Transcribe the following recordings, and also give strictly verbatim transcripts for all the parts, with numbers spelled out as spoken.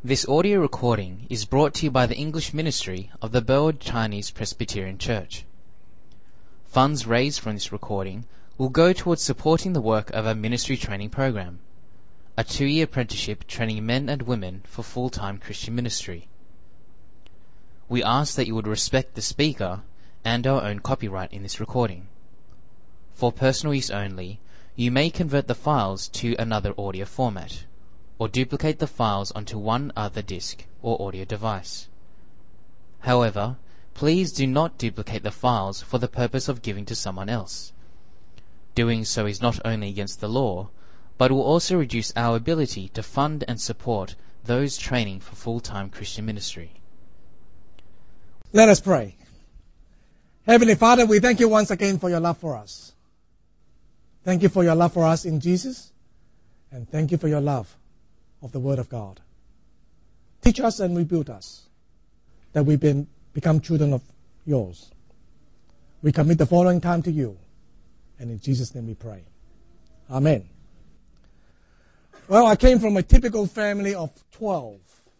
This audio recording is brought to you by the English ministry of the Burwood Chinese Presbyterian Church. Funds raised from this recording will go towards supporting the work of our ministry training program, a two-year apprenticeship training men and women for full-time Christian ministry. We ask that you would respect the speaker and our own copyright in this recording. For personal use only, you may convert the files to another audio format, or duplicate the files onto one other disk or audio device. However, please do not duplicate the files for the purpose of giving to someone else. Doing so is not only against the law, but will also reduce our ability to fund and support those training for full-time Christian ministry. Let us pray. Heavenly Father, we thank you once again for your love for us. Thank you for your love for us in Jesus, and thank you for your love of the Word of God. Teach us and rebuild us, that we be, become children of yours. We commit the following time to you, and in Jesus' name we pray. Amen. Well, I came from a typical family of twelve.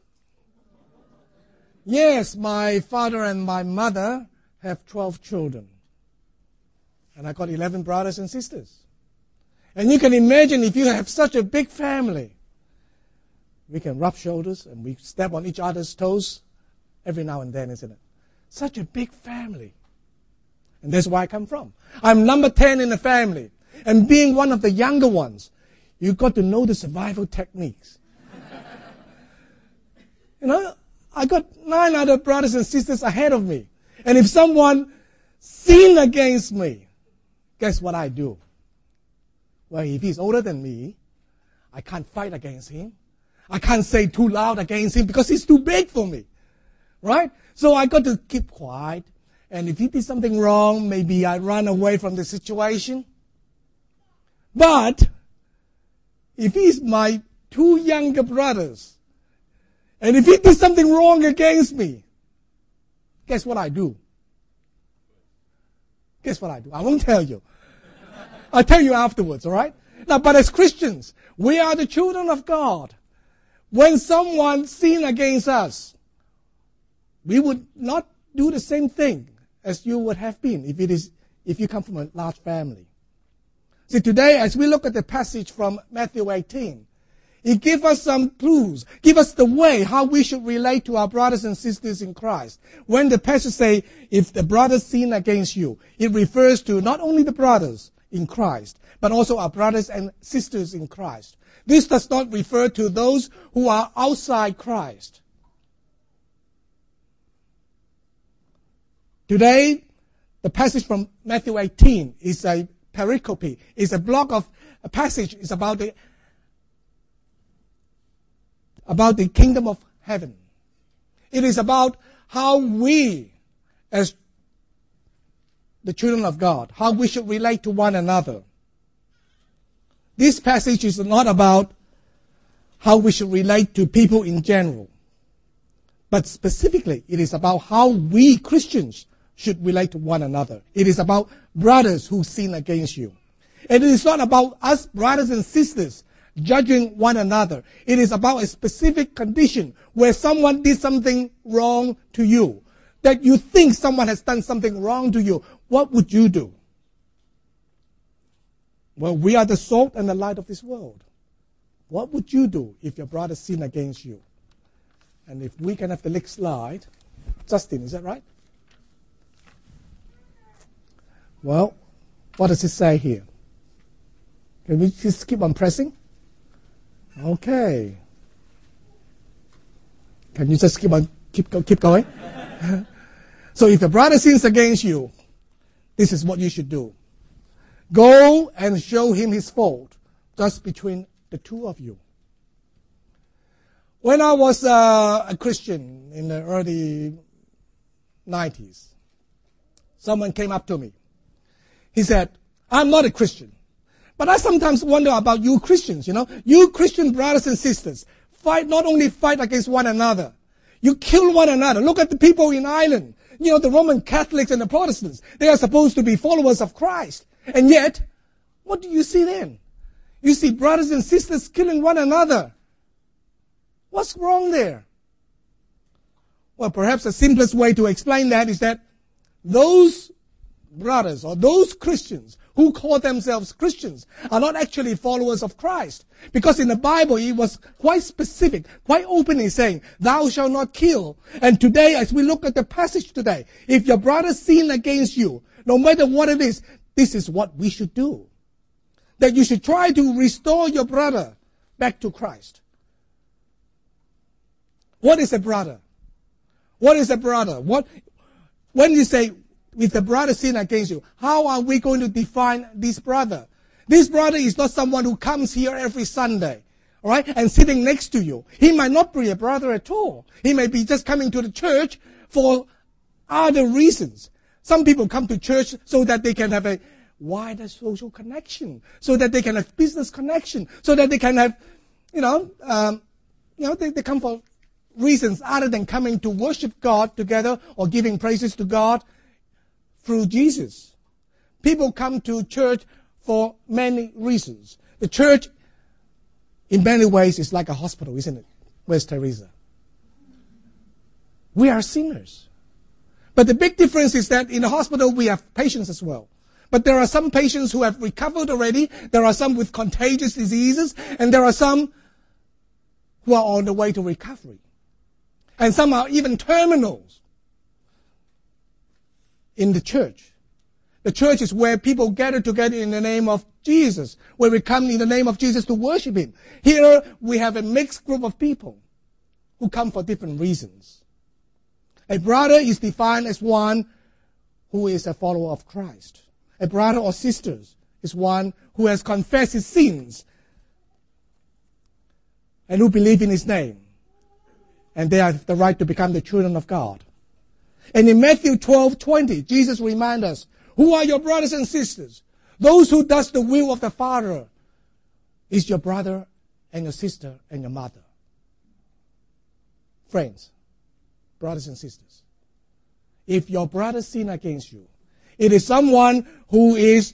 Yes, my father and my mother have twelve children. And I got eleven brothers and sisters. And you can imagine if you have such a big family, we can rub shoulders and we step on each other's toes every now and then, isn't it? Such a big family. And that's where I come from. I'm number ten in the family. And being one of the younger ones, you've got to know the survival techniques. You know, I got nine other brothers and sisters ahead of me. And if someone sinned against me, guess what I do? Well, if he's older than me, I can't fight against him. I can't say too loud against him because he's too big for me. Right? So I got to keep quiet. And if he did something wrong, maybe I run away from the situation. But if he's my two younger brothers, and if he did something wrong against me, guess what I do? Guess what I do? I won't tell you. I'll tell you afterwards, all right? Now, but as Christians, we are the children of God. When someone sinned against us, we would not do the same thing as you would have been if it is if you come from a large family. See, today, as we look at the passage from Matthew eighteen, it gives us some clues, give us the way how we should relate to our brothers and sisters in Christ. When the passage say, if the brothers sin against you, it refers to not only the brothers in Christ, but also our brothers and sisters in Christ. This does not refer to those who are outside Christ. Today, the passage from Matthew eighteen is a pericope, is a block of a passage, is about the about the kingdom of heaven. It is about how we, as the children of God, how we should relate to one another. This passage is not about how we should relate to people in general, but specifically it is about how we Christians should relate to one another. It is about brothers who sin against you. And it is not about us brothers and sisters judging one another. It is about a specific condition where someone did something wrong to you, that you think someone has done something wrong to you. What would you do? Well, we are the salt and the light of this world. What would you do if your brother sinned against you? And if we can have the next slide. Justin, is that right? Well, what does it say here? Can we just keep on pressing? Okay. Can you just keep on keep keep going? So if your brother sins against you, this is what you should do. Go and show him his fault, just between the two of you. When I was uh, a Christian in the early nineties, someone came up to me. He said, I'm not a Christian, but I sometimes wonder about you Christians, you know. You Christian brothers and sisters, fight, not only fight against one another, you kill one another. Look at the people in Ireland. You know, the Roman Catholics and the Protestants, they are supposed to be followers of Christ. And yet, what do you see then? You see brothers and sisters killing one another. What What's wrong there? Well, perhaps the simplest way to explain that is that those brothers or those Christians who call themselves Christians are not actually followers of Christ. Because in the Bible, it was quite specific, quite openly saying, thou shalt not kill. And today, as we look at the passage today, if your brother sin against you, no matter what it is, this is what we should do. That you should try to restore your brother back to Christ. What is a brother? What is a brother? What, when you say, if the brother sin against you, how are we going to define this brother? This brother is not someone who comes here every Sunday, all right, and sitting next to you. He might not be a brother at all. He may be just coming to the church for other reasons. Some people come to church so that they can have a wider social connection, so that they can have business connection, so that they can have, you know, um, you know, they, they come for reasons other than coming to worship God together or giving praises to God through Jesus. People come to church for many reasons. The church, in many ways, is like a hospital, isn't it? Where's Teresa? We are sinners. But the big difference is that in the hospital, we have patients as well. But there are some patients who have recovered already. There are some with contagious diseases. And there are some who are on the way to recovery. And some are even terminals. In the church. The church is where people gather together in the name of Jesus, where we come in the name of Jesus to worship Him. Here we have a mixed group of people who come for different reasons. A brother is defined as one who is a follower of Christ. A brother or sister is one who has confessed his sins and who believe in His name. And they have the right to become the children of God. And in Matthew twelve twenty, Jesus reminds us, who are your brothers and sisters? Those who does the will of the Father is your brother and your sister and your mother. Friends, brothers and sisters, if your brother sin against you, it is someone who is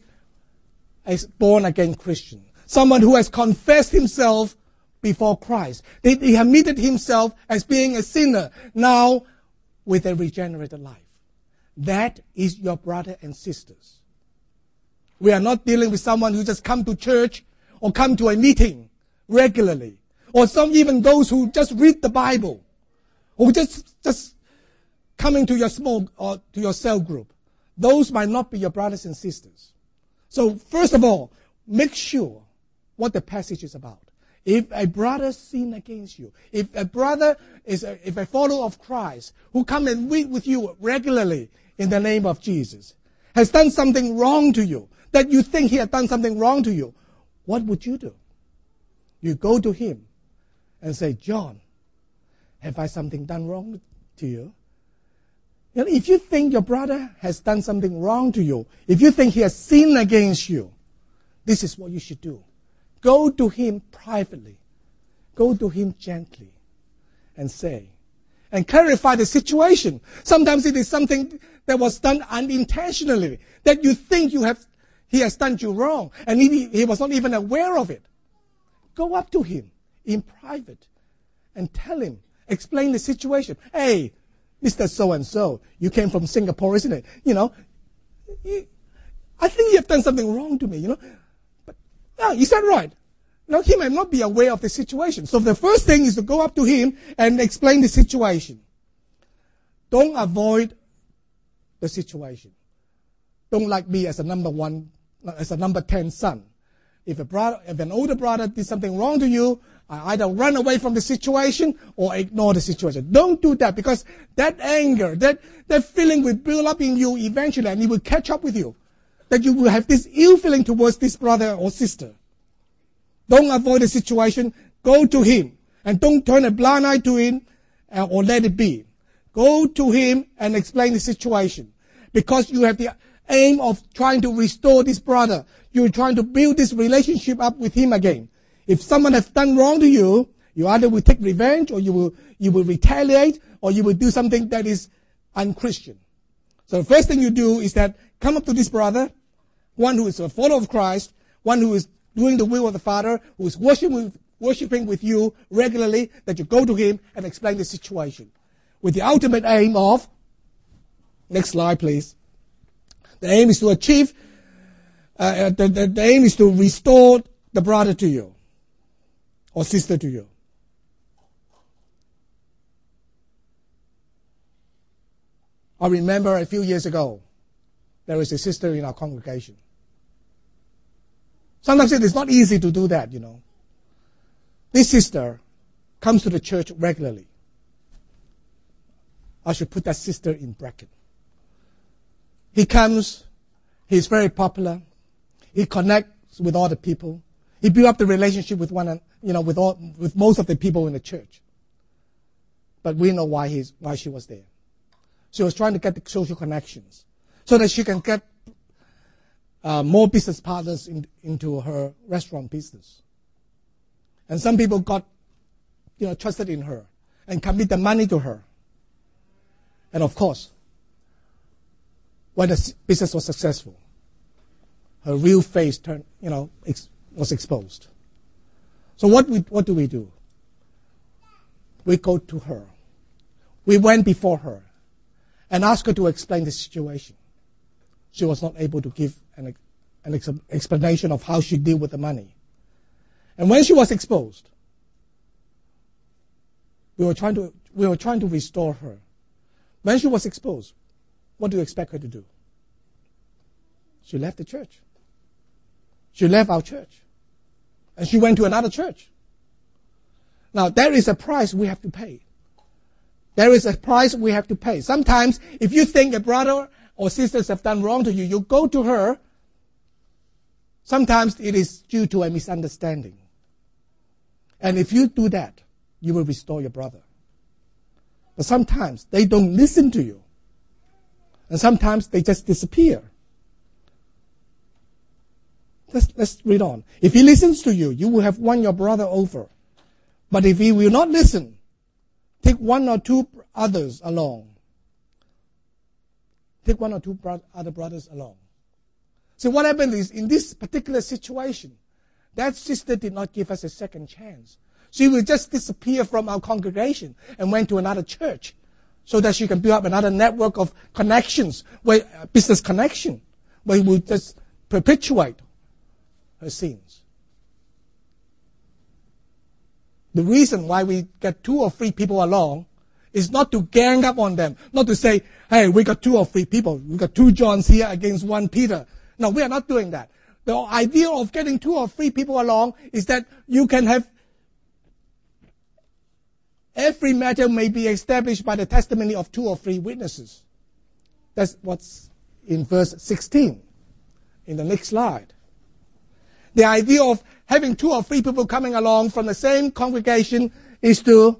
a born-again Christian, someone who has confessed himself before Christ. He admitted himself as being a sinner, now with a regenerated life. That is your brother and sisters. We are not dealing with someone who just come to church or come to a meeting regularly, or some even those who just read the Bible, or just just coming to your small or to your cell group. Those might not be your brothers and sisters. So first of all, make sure what the passage is about. If a brother sin against you, if a brother is a, if a follower of Christ who come and meet with you regularly in the name of Jesus has done something wrong to you, that you think he has done something wrong to you, what would you do? You go to him and say, John, have I something done wrong to you? You know, if you think your brother has done something wrong to you, if you think he has sinned against you, this is what you should do. Go to him privately. Go to him gently and say, and clarify the situation. Sometimes it is something that was done unintentionally, that you think you have, he has done you wrong, and he, he was not even aware of it. Go up to him in private and tell him, explain the situation. Hey, Mister So-and-so, you came from Singapore, isn't it? You know, you, I think you have done something wrong to me, you know. But, yeah, is that right? Now, he might not be aware of the situation. So the first thing is to go up to him and explain the situation. Don't avoid the situation. Don't like me as a number one, as a number ten son. If a brother, if an older brother did something wrong to you, I either run away from the situation or ignore the situation. Don't do that, because that anger, that, that feeling will build up in you eventually, and it will catch up with you. That you will have this ill feeling towards this brother or sister. Don't avoid the situation. Go to him. And don't turn a blind eye to him uh, or let it be. Go to him and explain the situation. Because you have the aim of trying to restore this brother. You're trying to build this relationship up with him again. If someone has done wrong to you, you either will take revenge, or you will, you will retaliate, or you will do something that is unchristian. So the first thing you do is that come up to this brother, one who is a follower of Christ, one who is doing the will of the Father, who is worshiping with, worshiping with you regularly, that you go to him and explain the situation. With the ultimate aim of, next slide please, the aim is to achieve, uh, the, the, the aim is to restore the brother to you, or sister to you. I remember a few years ago, there was a sister in our congregation. Sometimes it is not easy to do that, you know. This sister comes to the church regularly. I should put that sister in bracket. He comes, he's very popular, he connects with all the people, he built up the relationship with one, you know, with all, with most of the people in the church. But we know why he's, why she was there. She was trying to get the social connections so that she can get uh, more business partners in, into her restaurant business. And some people got, you know, trusted in her and commit the money to her. And of course, when the business was successful, her real face turned, you know, ex- was exposed. So what we, what do we do? We go to her. We went before her and asked her to explain the situation. She was not able to give an, an ex- explanation of how she deal with the money. And when she was exposed, we were trying to, we were trying to restore her. When she was exposed, what do you expect her to do? She left the church. She left our church. And she went to another church. Now, there is a price we have to pay. There is a price we have to pay. Sometimes, if you think a brother or sisters have done wrong to you, you go to her. Sometimes it is due to a misunderstanding. And if you do that, you will restore your brother. But sometimes they don't listen to you. And sometimes they just disappear. Let's, let's read on. If he listens to you, you will have won your brother over. But if he will not listen, take one or two others along. Take one or two bro- other brothers along. See, what happened is, in this particular situation, that sister did not give us a second chance. She will just disappear from our congregation and went to another church so that she can build up another network of connections, where, uh, business connection, where we will just perpetuate her sins. The reason why we get two or three people along is not to gang up on them, not to say, hey, we got two or three people, we got two Johns here against one Peter. No, we are not doing that. The idea of getting two or three people along is that you can have every matter may be established by the testimony of two or three witnesses. That's what's in verse sixteen. In the next slide. The idea of having two or three people coming along from the same congregation is to,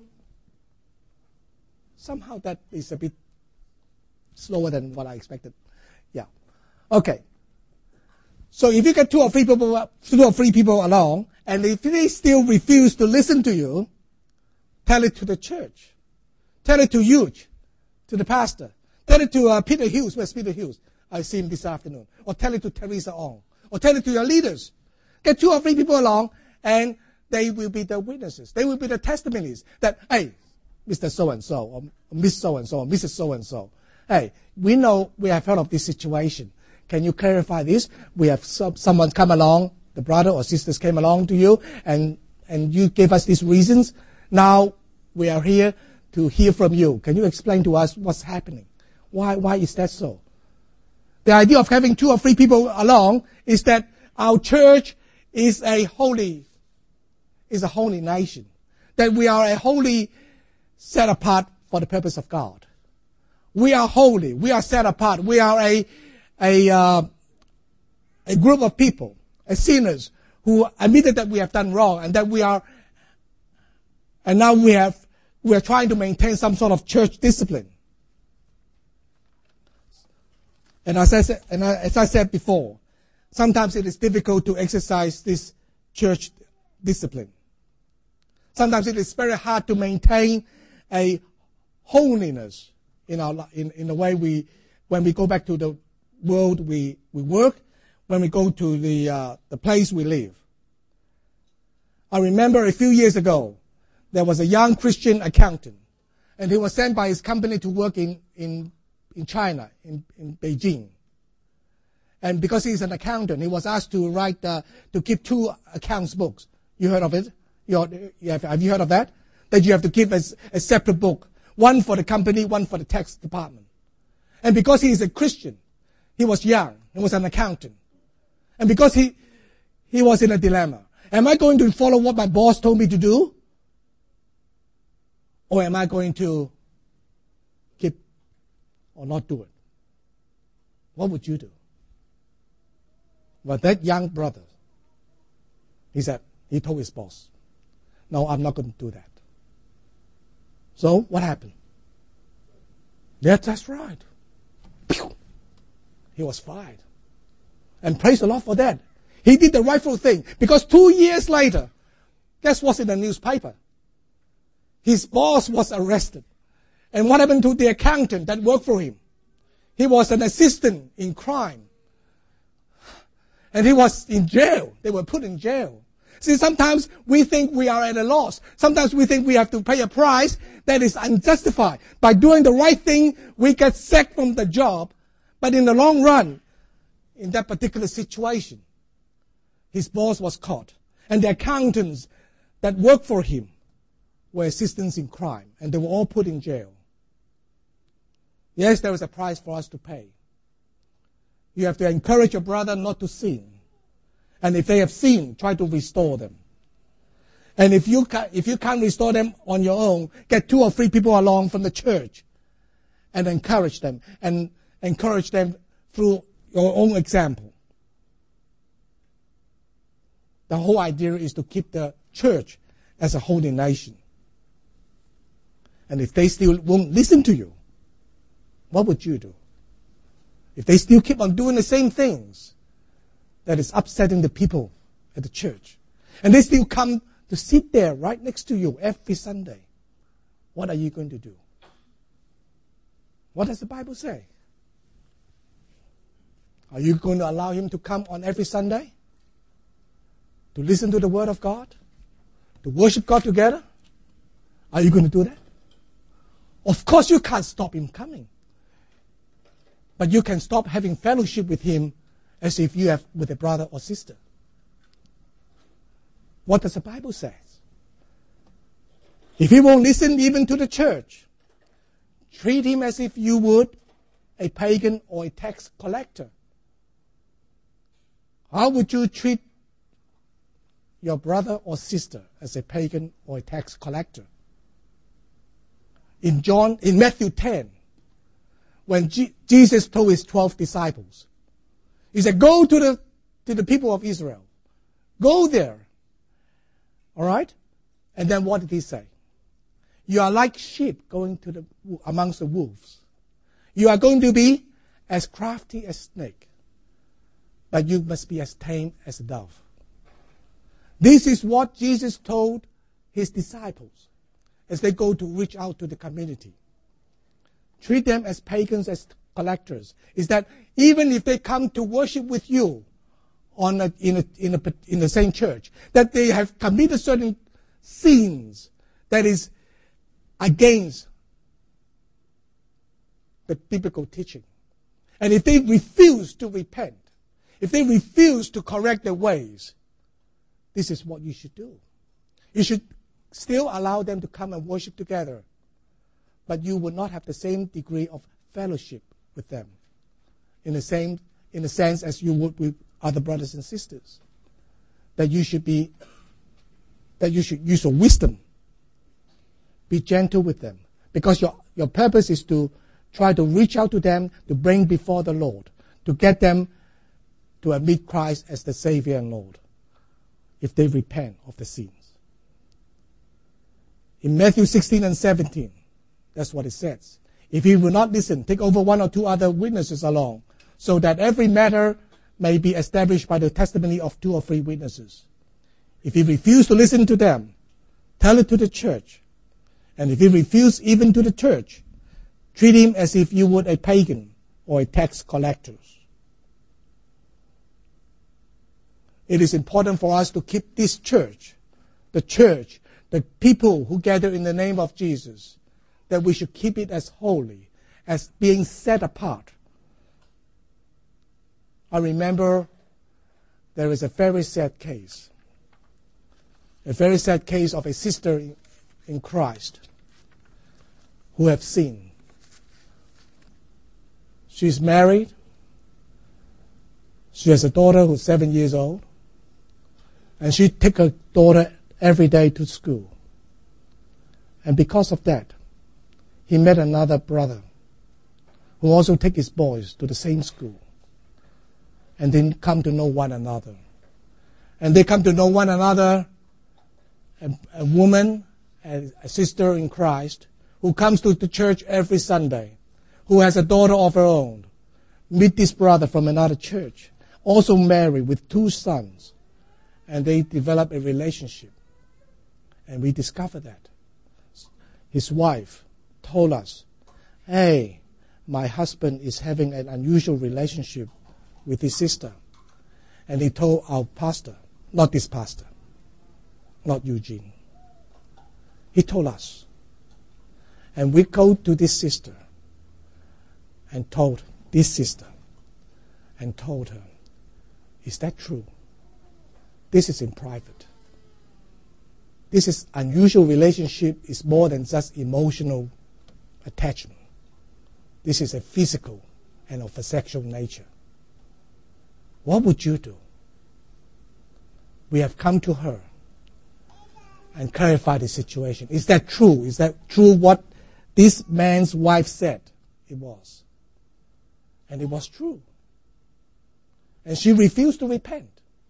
somehow that is a bit slower than what I expected. Yeah. Okay. So if you get two or three people, two or three people along, and if they still refuse to listen to you, tell it to the church. Tell it to you, to the pastor. Tell it to uh, Peter Hughes. Where's Peter Hughes? I see him this afternoon. Or tell it to Teresa Ong. Or tell it to your leaders. Get two or three people along, and they will be the witnesses. They will be the testimonies that, hey, Mister So-and-so, or Miss So-and-so, or Missus So-and-so, hey, we know, we have heard of this situation. Can you clarify this? We have some, someone come along, the brother or sisters came along to you, and, and you gave us these reasons. Now, we are here to hear from you. Can you explain to us what's happening? Why, why is that so? The idea of having two or three people along is that our church is a holy, is a holy nation. That we are a holy, set apart for the purpose of God. We are holy. We are set apart. We are a, a, uh, a group of people, as sinners, who admitted that we have done wrong and that we are, and now we have, we are trying to maintain some sort of church discipline. And as I said, and as I said before, sometimes it is difficult to exercise this church discipline. Sometimes it is very hard to maintain a holiness in our in, in the way we, when we go back to the world we, we work, when we go to the uh, the place we live. I remember a few years ago, there was a young Christian accountant, and he was sent by his company to work in, in, in China, in, in Beijing. And because he's an accountant, he was asked to write, uh, to keep two accounts books. You heard of it? You, you have, have you heard of that? That you have to keep a, a separate book. One for the company, one for the tax department. And because he is a Christian, he was young, he was an accountant. And because he, he was in a dilemma. Am I going to follow what my boss told me to do? Or am I going to keep or not do it? What would you do? Well, that young brother, he said, he told his boss, no, I'm not going to do that. So, what happened? Yes, that's right. Pew! He was fired. And praise the Lord for that. He did the rightful thing. Because two years later, guess what's in the newspaper? His boss was arrested. And what happened to the accountant that worked for him? He was an assistant in crime. And he was in jail. They were put in jail. See, sometimes we think we are at a loss. Sometimes we think we have to pay a price that is unjustified. By doing the right thing, we get sacked from the job. But in the long run, in that particular situation, his boss was caught. And the accountants that worked for him were assistants in crime. And they were all put in jail. Yes, there is a price for us to pay. You have to encourage your brother not to sin. And if they have sinned, try to restore them. And if you, ca- if you can't restore them on your own, get two or three people along from the church and encourage them. And encourage them through your own example. The whole idea is to keep the church as a holy nation. And if they still won't listen to you, what would you do? If they still keep on doing the same things that is upsetting the people at the church, and they still come to sit there right next to you every Sunday, what are you going to do? What does the Bible say? Are you going to allow him to come on every Sunday? To listen to the Word of God? To worship God together? Are you going to do that? Of course you can't stop him coming. But you can stop having fellowship with him as if you have with a brother or sister. What does the Bible say? If he won't listen even to the church, treat him as if you would a pagan or a tax collector. How would you treat your brother or sister as a pagan or a tax collector? In John, in Matthew ten, when G- Jesus told his twelve disciples, he said, go to the, to the people of Israel. Go there. All right? And then what did he say? You are like sheep going to the, amongst the wolves. You are going to be as crafty as snake, but you must be as tame as a dove. This is what Jesus told his disciples as they go to reach out to the community. Treat them as pagans, as collectors. Is that even if they come to worship with you on a, in, a, in, a, in the same church, that they have committed certain sins that is against the biblical teaching. And if they refuse to repent, if they refuse to correct their ways, this is what you should do. You should still allow them to come and worship together, but you will not have the same degree of fellowship with them in the same in the sense as you would with other brothers and sisters. That you should be that you should use your wisdom. Be gentle with them. Because your, your purpose is to try to reach out to them, to bring before the Lord, to get them to admit Christ as the Savior and Lord, if they repent of the sins. In Matthew sixteen and seventeen, that's what it says. If he will not listen, take over one or two other witnesses along, so that every matter may be established by the testimony of two or three witnesses. If he refuse to listen to them, tell it to the church. And if he refuse even to the church, treat him as if you would a pagan or a tax collector. It is important for us to keep this church the church, the people who gather in the name of Jesus, that we should keep it as holy, as being set apart. I remember there is a very sad case, a very sad case of a sister in, in Christ who have sinned. She's married. She has a daughter who's seven years old. And she takes her daughter every day to school. And because of that, he met another brother who also takes his boys to the same school. And then come to know one another. And they come to know one another, a, a woman, a, a sister in Christ, who comes to the church every Sunday, who has a daughter of her own, meet this brother from another church, also married with two sons, and they develop a relationship. And we discover that. His wife told us, hey, my husband is having an unusual relationship with his sister. And he told our pastor, not this pastor, not Eugene. He told us. And we go to this sister and told this sister and told her, is that true? This is in private. This is unusual relationship is more than just emotional attachment. This is a physical and of a sexual nature. What would you do? We have come to her and clarified the situation. Is that true? Is that true what this man's wife said? It was. And it was true. And she refused to repent.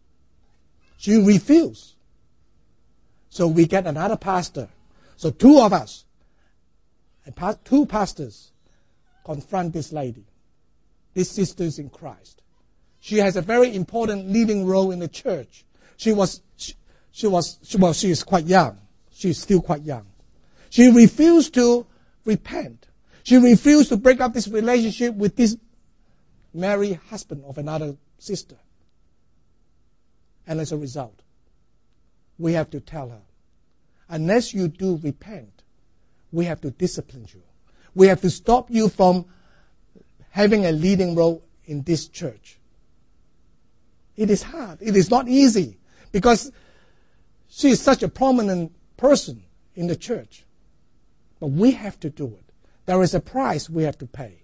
She refused. So we get another pastor. So two of us, two pastors, confront this lady, these sisters in Christ. She has a very important leading role in the church. She was, she, she was, she, well, she is quite young. She is still quite young. She refused to repent. She refused to break up this relationship with this married husband of another sister. And as a result, we have to tell her, unless you do repent, we have to discipline you. We have to stop you from having a leading role in this church. It is hard. It is not easy because she is such a prominent person in the church. But we have to do it. There is a price we have to pay.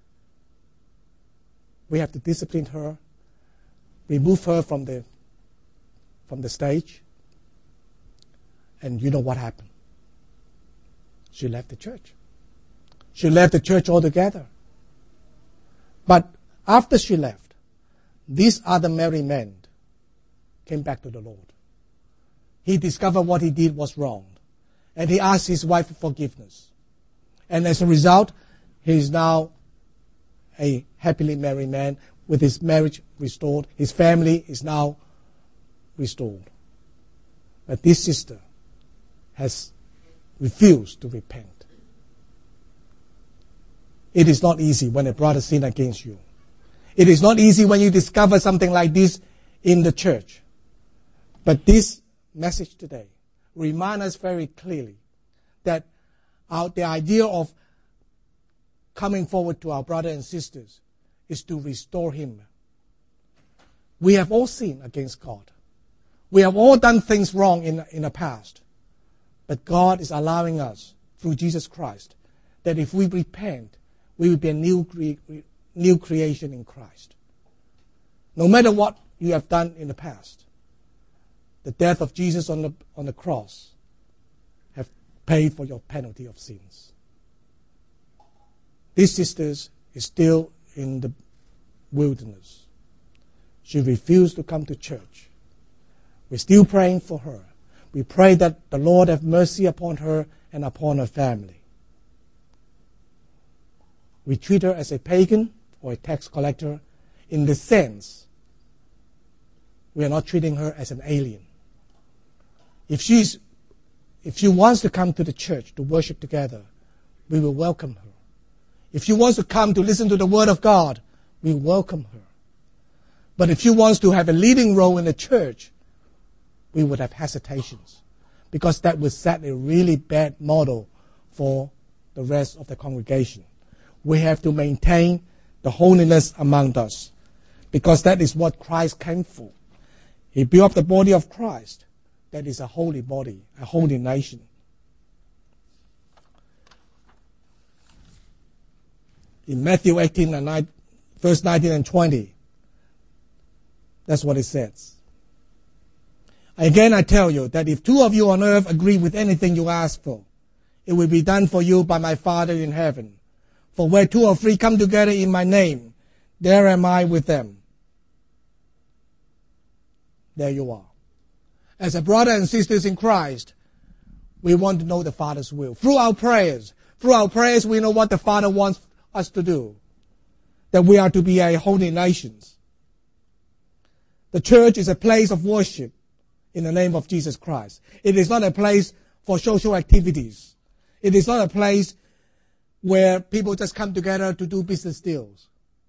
We have to discipline her, remove her from the from the stage. And you know what happened? She left the church. She left the church altogether. But after she left, this other married man came back to the Lord. He discovered what he did was wrong. And he asked his wife for forgiveness. And as a result, he is now a happily married man with his marriage restored. His family is now restored. But this sister has refused to repent. It is not easy when a brother sins against you. It is not easy when you discover something like this in the church. But this message today reminds us very clearly that our, the idea of coming forward to our brothers and sisters is to restore him. We have all sinned against God. We have all done things wrong in, in the past. But God is allowing us, through Jesus Christ, that if we repent, we will be a new, cre- new creation in Christ. No matter what you have done in the past, the death of Jesus on the, on the cross have paid for your penalty of sins. This sister is still in the wilderness. She refused to come to church. We're still praying for her. We pray that the Lord have mercy upon her and upon her family. We treat her as a pagan or a tax collector in the sense we are not treating her as an alien. If she's, if she wants to come to the church to worship together, we will welcome her. If she wants to come to listen to the Word of God, we welcome her. But if she wants to have a leading role in the church, we would have hesitations. because that would set a really bad model for the rest of the congregation. We have to maintain the holiness among us, because that is what Christ came for. He built up the body of Christ. That is a holy body, a holy nation. In Matthew eighteen, and nine, verse nineteen and twenty, that's what it says. Again, I tell you that if two of you on earth agree with anything you ask for, it will be done for you by my Father in heaven. For where two or three come together in my name, there am I with them. There you are. As a brother and sisters in Christ, we want to know the Father's will. Through our prayers, through our prayers, we know what the Father wants us to do. That we are to be a holy nation. The church is a place of worship in the name of Jesus Christ. It is not a place for social activities. It is not a place where people just come together to do business deals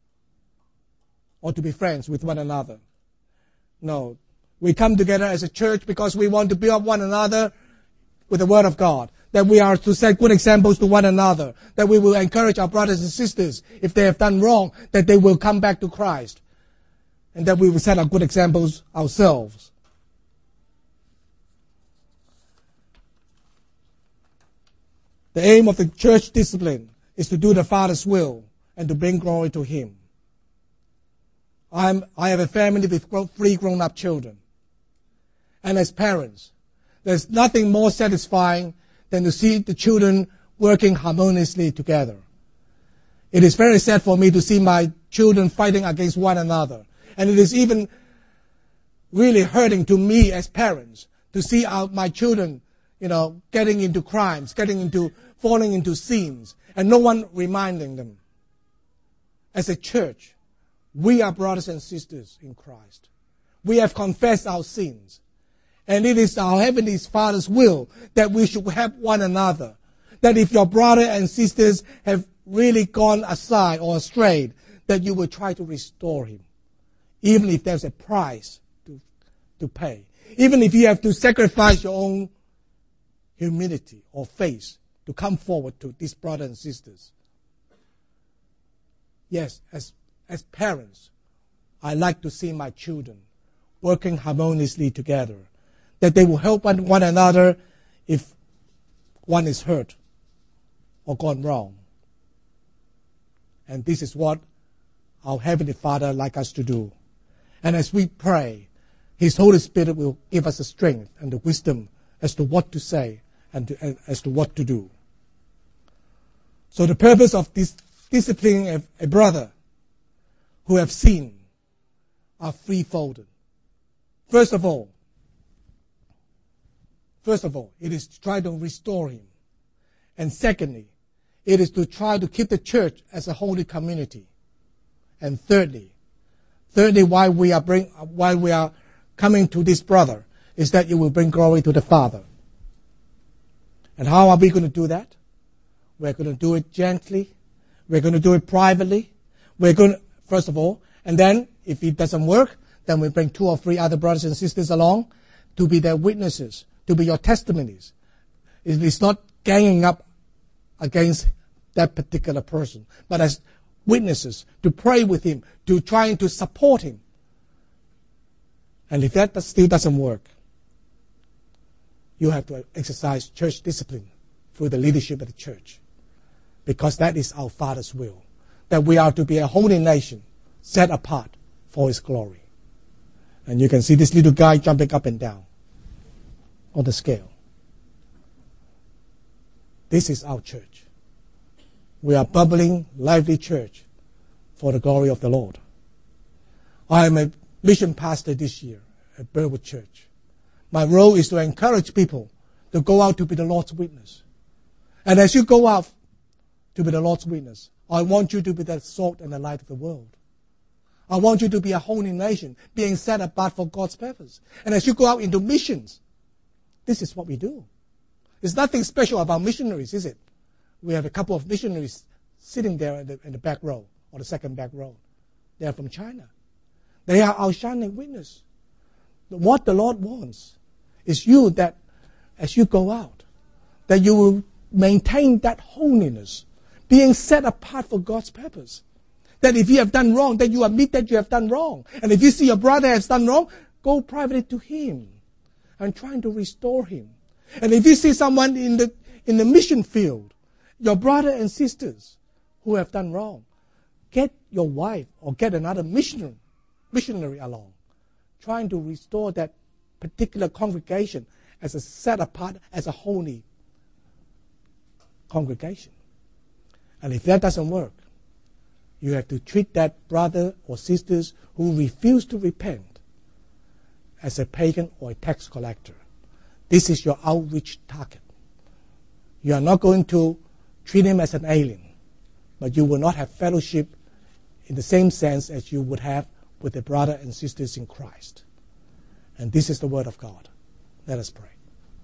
or to be friends with one another. No. We come together as a church because we want to build up one another with the Word of God. That we are to set good examples to one another. That we will encourage our brothers and sisters, if they have done wrong, that they will come back to Christ. And that we will set our good examples ourselves. The aim of the church discipline is to do the Father's will and to bring glory to Him. I'm, I have a family with three grown-up children. And as parents, there's nothing more satisfying than to see the children working harmoniously together. It is very sad for me to see my children fighting against one another. And it is even really hurting to me as parents to see our, my children, you know, getting into crimes, getting into, falling into sins, and no one reminding them. As a church, we are brothers and sisters in Christ. We have confessed our sins. And it is our Heavenly Father's will that we should help one another. That if your brother and sisters have really gone aside or astray, that you will try to restore him. Even if there's a price to, to pay. Even if you have to sacrifice your own humility or faith to come forward to these brothers and sisters. Yes, as, as parents, I like to see my children working harmoniously together. That they will help one, one another if one is hurt or gone wrong. And this is what our Heavenly Father like us to do. And as we pray, His Holy Spirit will give us the strength and the wisdom as to what to say and, to, and as to what to do. So the purpose of this disciplining a, a brother who have sinned are threefold. First of all, First of all, it is to try to restore him. And secondly, it is to try to keep the church as a holy community. And thirdly, thirdly, why we are bring, why we are coming to this brother is that it will bring glory to the Father. And how are we going to do that? We're going to do it gently. We're going to do it privately. We're going to, first of all, and then if it doesn't work, then we bring two or three other brothers and sisters along to be their witnesses, to be your testimonies. It is not ganging up against that particular person, but as witnesses, to pray with him, to trying to support him. And if that still doesn't work, you have to exercise church discipline through the leadership of the church. Because that is our Father's will. That we are to be a holy nation, set apart for His glory. And you can see this little guy jumping up and down on the scale. This is our church. We are bubbling, lively church for the glory of the Lord. I am a mission pastor this year at Burwood Church. My role is to encourage people to go out to be the Lord's witness. And as you go out to be the Lord's witness, I want you to be the salt and the light of the world. I want you to be a holy nation, being set apart for God's purpose. And as you go out into missions, this is what we do. There's nothing special about missionaries, is it? We have a couple of missionaries sitting there in the, in the back row, or the second back row. They are from China. They are our shining witness. What the Lord wants is you that as you go out, that you will maintain that holiness, being set apart for God's purpose. That if you have done wrong, that you admit that you have done wrong. And if you see your brother has done wrong, go privately to him and trying to restore him. And if you see someone in the in the mission field, your brother and sisters who have done wrong, get your wife or get another missionary, missionary along, trying to restore that particular congregation as a set apart, as a holy congregation. And if that doesn't work, you have to treat that brother or sisters who refuse to repent as a pagan or a tax collector. This is your outreach target. You are not going to treat him as an alien, but you will not have fellowship in the same sense as you would have with the brother and sisters in Christ. And this is the word of God. Let us pray.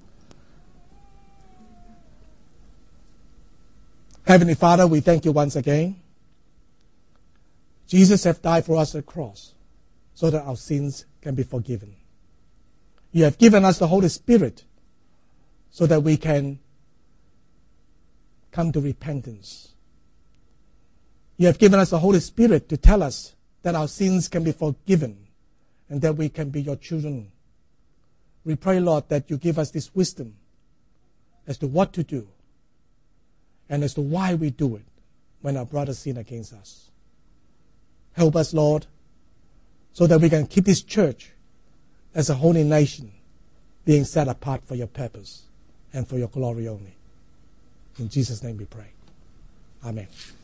Heavenly Father, we thank you once again. Jesus has died for us at the cross so that our sins can be forgiven. You have given us the Holy Spirit so that we can come to repentance. You have given us the Holy Spirit to tell us that our sins can be forgiven and that we can be your children. We pray, Lord, that you give us this wisdom as to what to do and as to why we do it when our brothers sin against us. Help us, Lord, so that we can keep this church as a holy nation being set apart for your purpose and for your glory only. In Jesus' name we pray. Amen.